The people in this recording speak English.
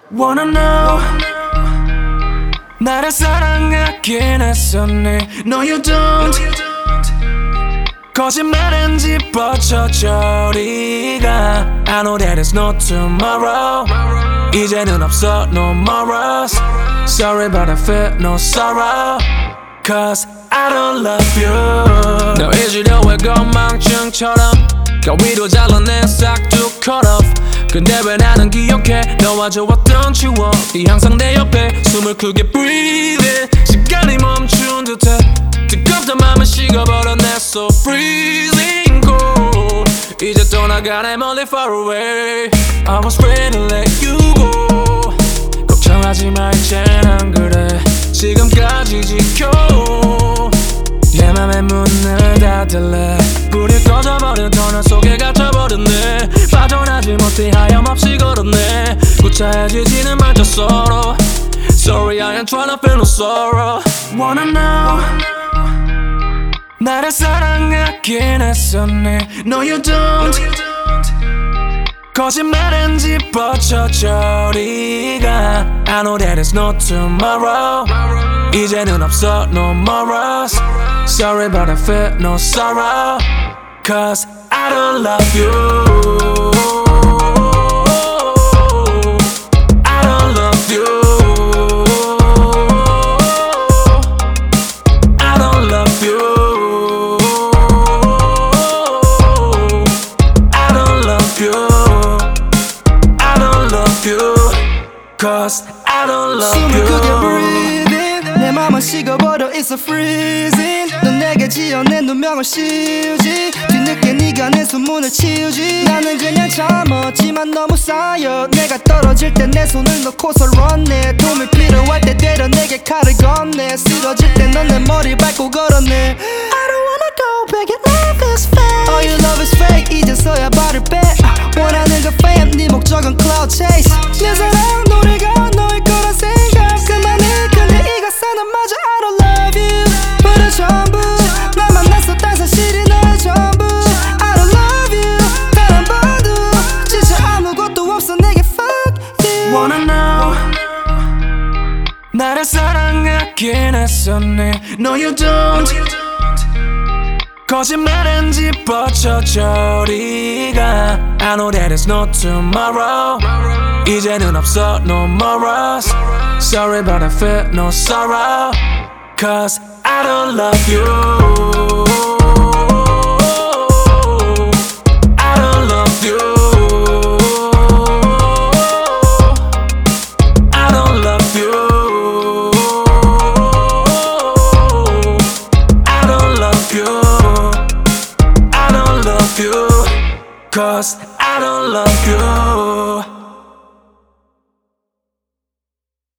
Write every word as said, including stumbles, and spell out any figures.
Wanna know 나를 사랑하긴 했었네. No you don't 거짓말은 집어쳐 저리가. I know that there's no tomorrow. 이제는 없어 no more us. Sorry but I feel no sorrow. Cause I don't love you. 너 잊으려 해 건망증처럼 가위로 잘라낸 싹둑 cut off. 근데 왜 나는 기억해 너와 좋았던 추억이 항상 내 옆에. 숨을 크게 breathing 시간이 멈춘 듯해. 뜨겁던 맘은 식어버렸네 so freezing cold. 이제 떠나가네 멀리 far away. I was ready to let you go. 걱정하지 마 이젠 안 그래. 지금까지 지켜 내 맘의 문을 닫을래. 불이 꺼져버린 터널 속에 갇혀버렸네. 빠져나지 못해 하염없이 걸었네. 구차해지지는 말자 서로. Sorry I ain't tryna feel no sorrow. Wanna know 나를 사랑하긴 했었네. No you don't 거짓말은 집어쳐 저리가. I know that there's no tomorrow. 이제는 없어 no more us. Sorry but I feel no sorrow. Cause I don't love you. I don't love you. I don't love you. I don't love you. I don't love you. Cause I don't love you. 숨을 크게 breathing 내 맘은 식어버려 it's a freezing. 넌 내게 지어낸 누명을 씌우지. 뒤늦게 네가 내 소문을 치우지. 나는 그냥 참았지만 너무 쌓여. 내가 떨어질 때 내 손을 놓고서 run네. 도움이 필요할 때 때려 내게 칼을 건네. 쓰러질 때 넌 내 머리 밟고 걸었네. I don't wanna go back and love is fake. All your love is fake 이제서야 발을 빼. 원하는 그 fame 네 목적은 cloud chase. 내 사랑 노래가 너일 거란 생각 그만해. 근데 이 가사는 맞아 I don't love you. 그래 전부 나 만났었단 사실이 너의 전부. I don't love you 단 한 번도. 진짜 아무것도 없어 내게 fuck you. Wanna know 나를 사랑하긴 했었네. No you don't 거짓말은 집어쳐 저리가. I know that there's no tomorrow. 이제는 없어 no more us. Sorry but I feel no sorrow. Cause I don't love you. I don't love you. I don't love you. I don't love you. I don't love you. Cause I don't love you.